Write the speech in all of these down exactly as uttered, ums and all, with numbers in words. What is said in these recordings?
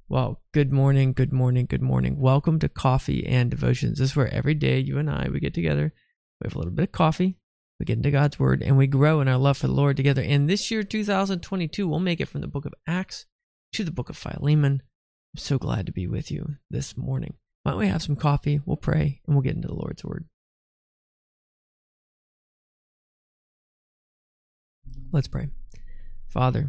Well, good morning, good morning, good morning. Welcome to Coffee and Devotions. This is where every day you and I, we get together, we have a little bit of coffee, we get into God's Word, and we grow in our love for the Lord together. And this year, two thousand twenty-two, we'll make it from the book of Acts to the book of Philemon. I'm so glad to be with you this morning. Why don't we have some coffee, we'll pray, and we'll get into the Lord's Word. Let's pray. Father,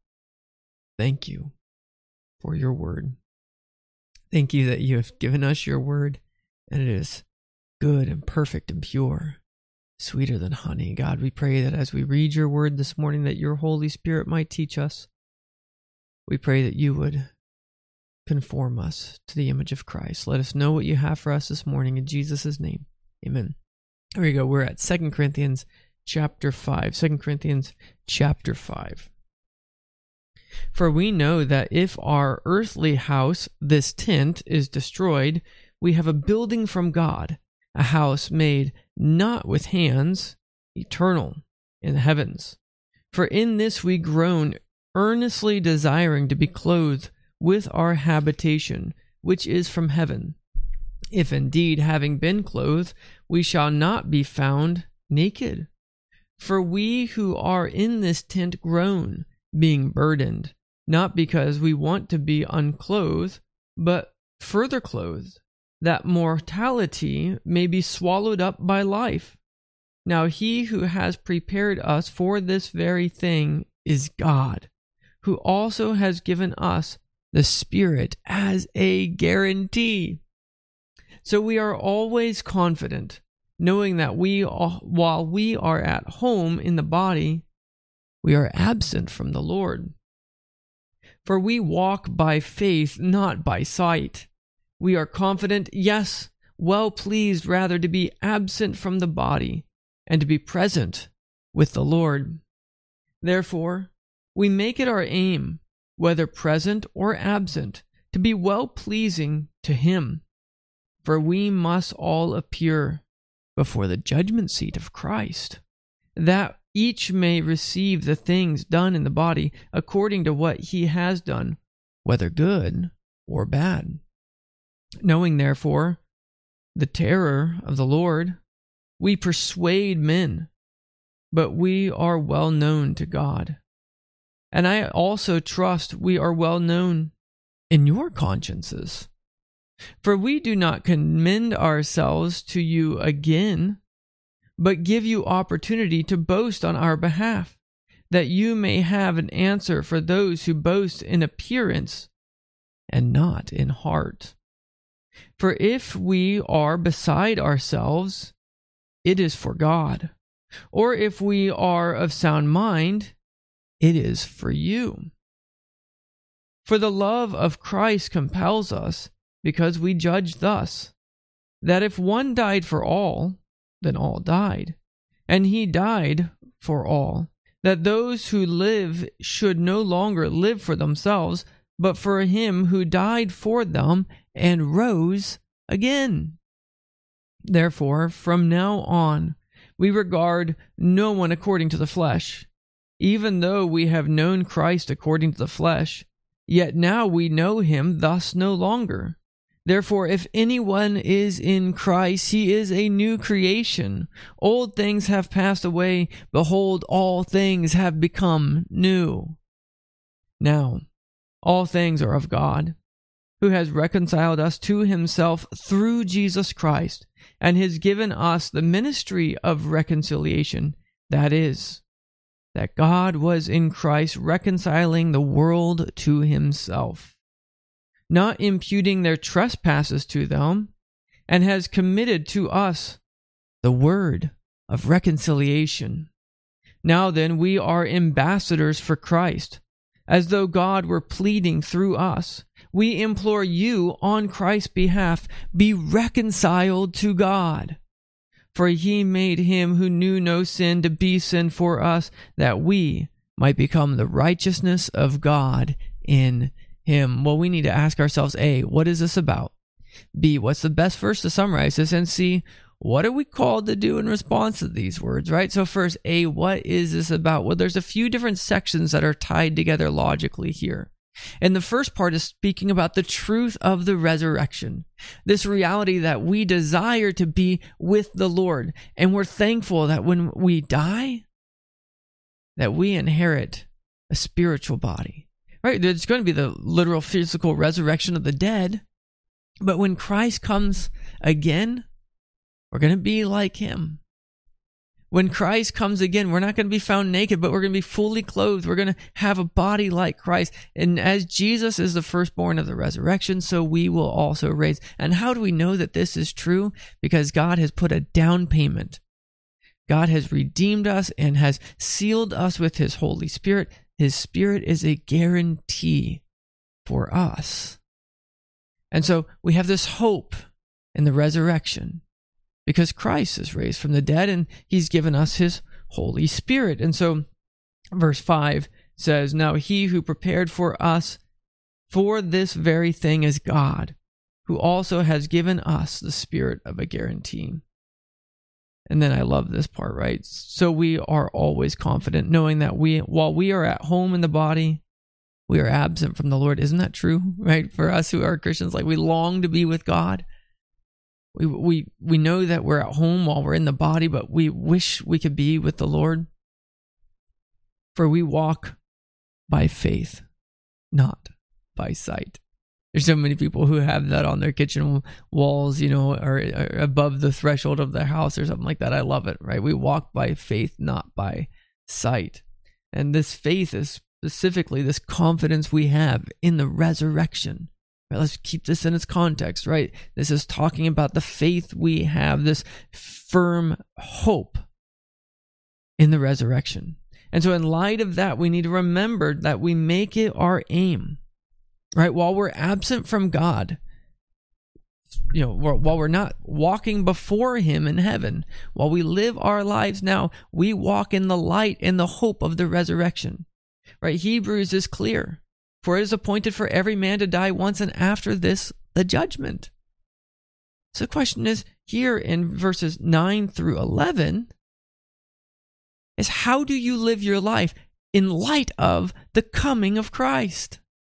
thank you for your word. Thank you that you have given us your word, and it is good and perfect and pure, sweeter than honey. God, we pray that as we read your word this morning, that your Holy Spirit might teach us. We pray that you would conform us to the image of Christ. Let us know what you have for us this morning in Jesus' name. Amen. Here we go. We're at Second Corinthians chapter five. Second Corinthians chapter five. For we know that if our earthly house, this tent, is destroyed, we have a building from God, a house made not with hands, eternal in the heavens. For in this we groan, earnestly desiring to be clothed with our habitation, which is from heaven. If indeed, having been clothed, we shall not be found naked. For we who are in this tent groan, being burdened, not because we want to be unclothed, but further clothed, that mortality may be swallowed up by life. Now he who has prepared us for this very thing is God, who also has given us the Spirit as a guarantee. So we are always confident, knowing that we, while we are at home in the body, we are absent from the Lord. For we walk by faith, not by sight. We are confident, yes, well pleased rather to be absent from the body and to be present with the Lord. Therefore, we make it our aim, whether present or absent, to be well pleasing to Him. For we must all appear before the judgment seat of Christ, that each may receive the things done in the body according to what he has done, whether good or bad. Knowing, therefore, the terror of the Lord, we persuade men, but we are well known to God. And I also trust we are well known in your consciences. For we do not commend ourselves to you again, but give you opportunity to boast on our behalf, that you may have an answer for those who boast in appearance and not in heart. For if we are beside ourselves, it is for God, or if we are of sound mind, it is for you. For the love of Christ compels us, because we judge thus, that if one died for all, then all died, and he died for all, that those who live should no longer live for themselves, but for him who died for them and rose again. Therefore, from now on, we regard no one according to the flesh. Even though we have known Christ according to the flesh, yet now we know him thus no longer. Therefore, if anyone is in Christ, he is a new creation. Old things have passed away. Behold, all things have become new. Now, all things are of God, who has reconciled us to himself through Jesus Christ, and has given us the ministry of reconciliation. That is, that God was in Christ reconciling the world to himself, not imputing their trespasses to them, and has committed to us the word of reconciliation. Now then, we are ambassadors for Christ, as though God were pleading through us. We implore you on Christ's behalf, be reconciled to God. For he made him who knew no sin to be sin for us, that we might become the righteousness of God in him. Well, we need to ask ourselves, A, what is this about? B, what's the best verse to summarize this? And C, what are we called to do in response to these words, right? So first, A, what is this about? Well, there's a few different sections that are tied together logically here. And the first part is speaking about the truth of the resurrection, this reality that we desire to be with the Lord. And we're thankful that when we die, that we inherit a spiritual body, right? There's going to be the literal physical resurrection of the dead. But when Christ comes again, we're going to be like him. When Christ comes again, we're not going to be found naked, but we're going to be fully clothed. We're going to have a body like Christ. And as Jesus is the firstborn of the resurrection, so we will also raise. And how do we know that this is true? Because God has put a down payment. God has redeemed us and has sealed us with his Holy Spirit. His Spirit is a guarantee for us. And so we have this hope in the resurrection, because Christ is raised from the dead and he's given us his Holy Spirit. And so verse five says, now he who prepared for us for this very thing is God, who also has given us the spirit of a guarantee. And then I love this part, right? So we are always confident, knowing that we, while we are at home in the body, we are absent from the Lord. Isn't that true, right? For us who are Christians, like we long to be with God. We we we know that we're at home while we're in the body, but we wish we could be with the Lord. For we walk by faith, not by sight. There's so many people who have that on their kitchen walls, you know, or, or above the threshold of their house or something like that. I love it, right? We walk by faith, not by sight. And this faith is specifically this confidence we have in the resurrection. Right, let's keep this in its context, right? This is talking about the faith we have, this firm hope in the resurrection. And so in light of that, we need to remember that we make it our aim, right? While we're absent from God, you know, while we're not walking before him in heaven, while we live our lives now, we walk in the light and the hope of the resurrection, right? Hebrews is clear. For it is appointed for every man to die once, and after this, the judgment. So the question is, here in verses nine through eleven, is how do you live your life in light of the coming of Christ?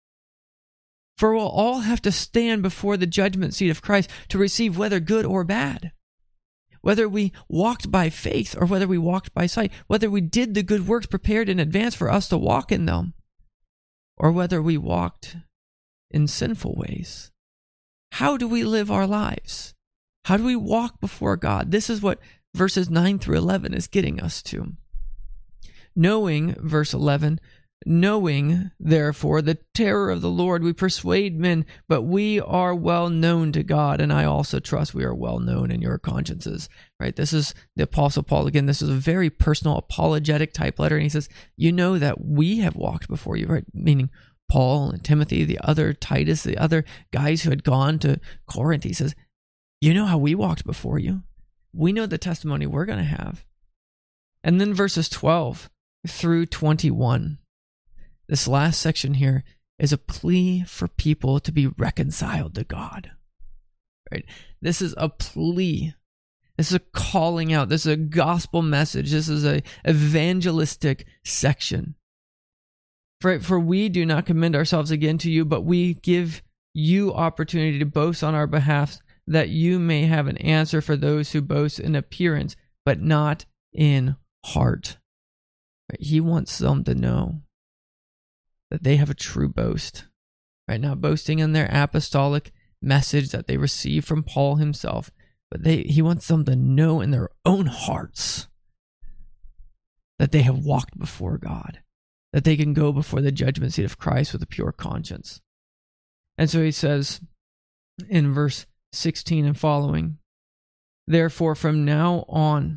For we'll all have to stand before the judgment seat of Christ to receive whether good or bad. Whether we walked by faith or whether we walked by sight. Whether we did the good works prepared in advance for us to walk in them, or whether we walked in sinful ways. How do we live our lives? How do we walk before God? This is what verses nine through eleven is getting us to. Knowing, verse eleven, knowing, therefore, the terror of the Lord, we persuade men, but we are well known to God, and I also trust we are well known in your consciences. Right? This is the Apostle Paul. Again, this is a very personal, apologetic type letter, and he says, you know that we have walked before you, right? Meaning Paul and Timothy, the other Titus, the other guys who had gone to Corinth. He says, you know how we walked before you. We know the testimony we're going to have. And then verses twelve through twenty-one. This last section here is a plea for people to be reconciled to God. Right? This is a plea. This is a calling out. This is a gospel message. This is a evangelistic section. For, for we do not commend ourselves again to you, but we give you opportunity to boast on our behalf, that you may have an answer for those who boast in appearance, but not in heart. Right? He wants them to know that they have a true boast, right? Not boasting in their apostolic message that they received from Paul himself, but they he wants them to know in their own hearts that they have walked before God, that they can go before the judgment seat of Christ with a pure conscience. And so he says in verse sixteen and following, therefore from now on,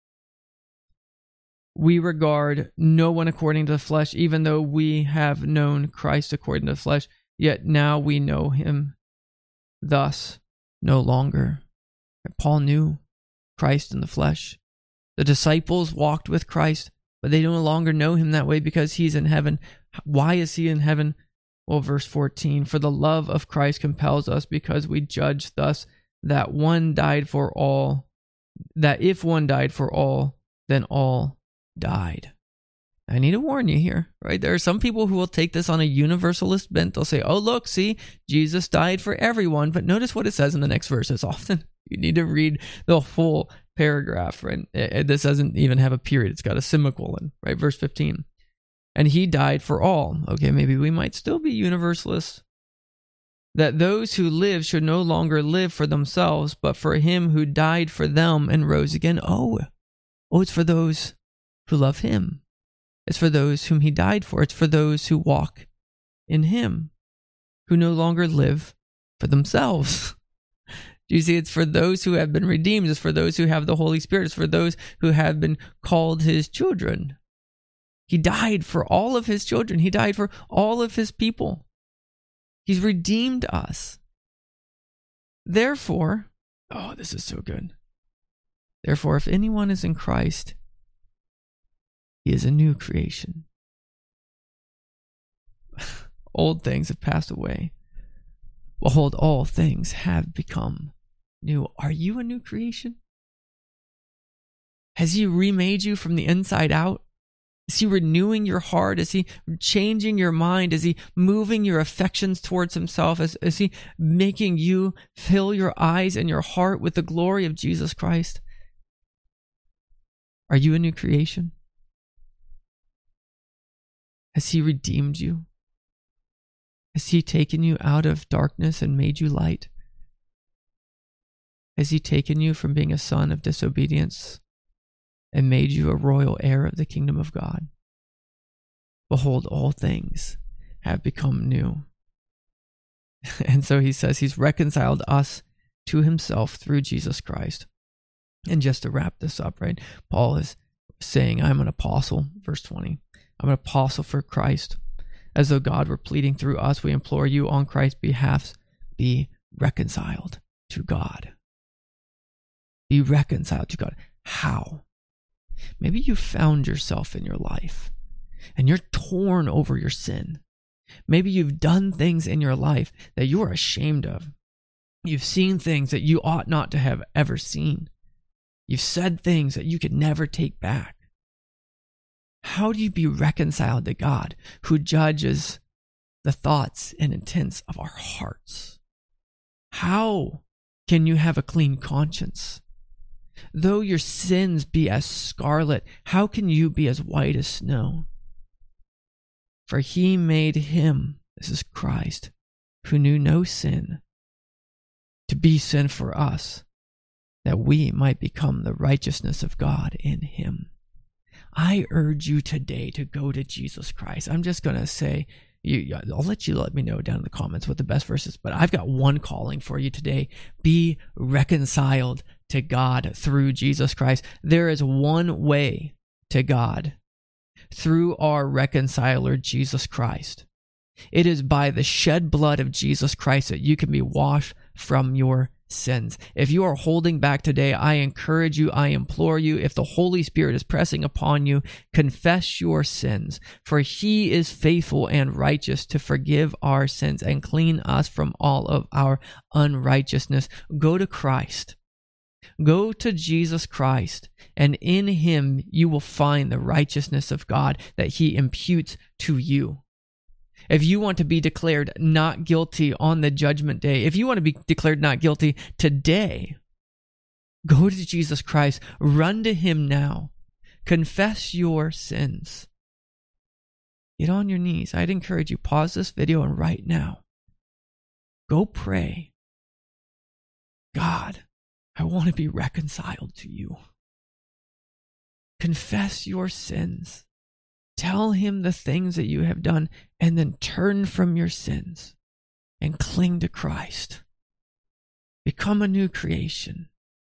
we regard no one according to the flesh, even though we have known Christ according to the flesh, yet now we know him thus no longer. Paul knew Christ in the flesh. The disciples walked with Christ, but they no longer know him that way because he's in heaven. Why is he in heaven? Well, verse fourteen, for the love of Christ compels us, because we judge thus that one died for all, that if one died for all, then all died. I need to warn you here, right? There are some people who will take this on a universalist bent. They'll say, oh, look, see, Jesus died for everyone. But notice what it says in the next verse. It's often, you need to read the full paragraph, right? This doesn't even have a period. It's got a semicolon, right? Verse fifteen. And he died for all. Okay, maybe we might still be universalists. That those who live should no longer live for themselves, but for him who died for them and rose again. Oh, oh, it's for those who love him. It's for those whom he died for. It's for those who walk in him, who no longer live for themselves. Do you see? It's for those who have been redeemed. It's for those who have the Holy Spirit. It's for those who have been called his children. He died for all of his children. He died for all of his people. He's redeemed us. Therefore, oh, this is so good. Therefore, if anyone is in Christ, he is a new creation. Old things have passed away. Behold, all things have become new. Are you a new creation? Has he remade you from the inside out? Is he renewing your heart? Is he changing your mind? Is he moving your affections towards himself? Is, is he making you fill your eyes and your heart with the glory of Jesus Christ? Are you a new creation? Has he redeemed you? Has he taken you out of darkness and made you light? Has he taken you from being a son of disobedience and made you a royal heir of the kingdom of God? Behold, all things have become new. And so he says he's reconciled us to himself through Jesus Christ. And just to wrap this up, right? Paul is saying, I'm an apostle, verse twenty. I'm an apostle for Christ. As though God were pleading through us, we implore you on Christ's behalf, be reconciled to God. Be reconciled to God. How? Maybe you found yourself in your life and you're torn over your sin. Maybe you've done things in your life that you are ashamed of. You've seen things that you ought not to have ever seen. You've said things that you could never take back. How do you be reconciled to God, who judges the thoughts and intents of our hearts? How can you have a clean conscience? Though your sins be as scarlet, how can you be as white as snow? For he made him, this is Christ, who knew no sin, to be sin for us, that we might become the righteousness of God in him. I urge you today to go to Jesus Christ. I'm just going to say, you, I'll let you let me know down in the comments what the best verse is, but I've got one calling for you today. Be reconciled to God through Jesus Christ. There is one way to God, through our reconciler, Jesus Christ. It is by the shed blood of Jesus Christ that you can be washed from your sins. If you are holding back today, I encourage you, I implore you, if the Holy Spirit is pressing upon you, confess your sins, for he is faithful and righteous to forgive our sins and clean us from all of our unrighteousness. Go to Christ. Go to Jesus Christ, and in him you will find the righteousness of God that he imputes to you. If you want to be declared not guilty on the judgment day, if you want to be declared not guilty today, go to Jesus Christ. Run to him now. Confess your sins. Get on your knees. I'd encourage you, pause this video and right now, go pray. God, I want to be reconciled to you. Confess your sins. Tell him the things that you have done, and then turn from your sins and cling to Christ. Become a new creation.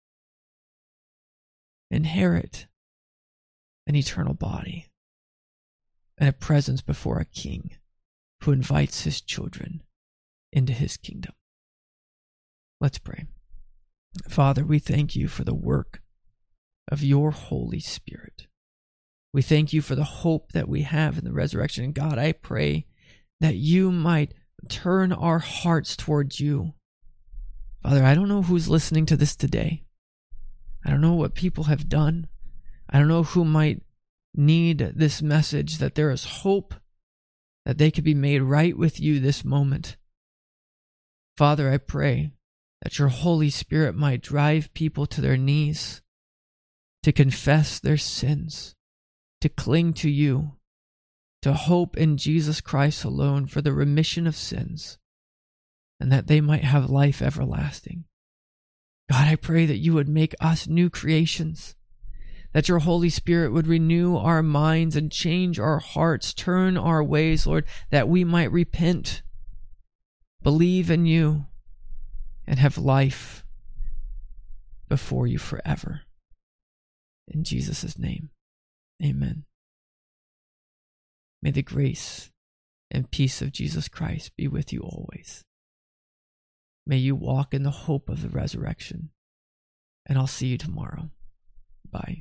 Inherit an eternal body and a presence before a king who invites his children into his kingdom. Let's pray. Father, we thank you for the work of your Holy Spirit. We thank you for the hope that we have in the resurrection. And God, I pray that you might turn our hearts towards you. Father, I don't know who's listening to this today. I don't know what people have done. I don't know who might need this message that there is hope, that they could be made right with you this moment. Father, I pray that your Holy Spirit might drive people to their knees, to confess their sins, to cling to you, to hope in Jesus Christ alone for the remission of sins, and that they might have life everlasting. God, I pray that you would make us new creations, that your Holy Spirit would renew our minds and change our hearts, turn our ways, Lord, that we might repent, believe in you, and have life before you forever. In Jesus' name, amen. May the grace and peace of Jesus Christ be with you always. May you walk in the hope of the resurrection. And I'll see you tomorrow. Bye.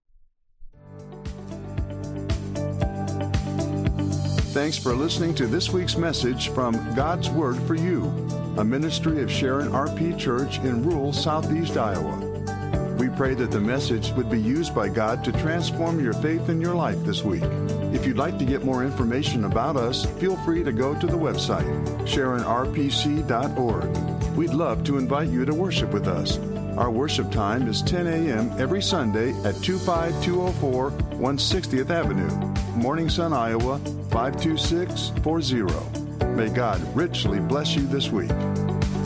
Thanks for listening to this week's message from God's Word for You, a ministry of Sharon R P Church in rural southeast Iowa. We pray that the message would be used by God to transform your faith in your life this week. If you'd like to get more information about us, feel free to go to the website, sharon r p c dot org. We'd love to invite you to worship with us. Our worship time is ten a.m. every Sunday at two five two oh four one hundred sixtieth Avenue, Morning Sun, Iowa, five two six four zero. May God richly bless you this week.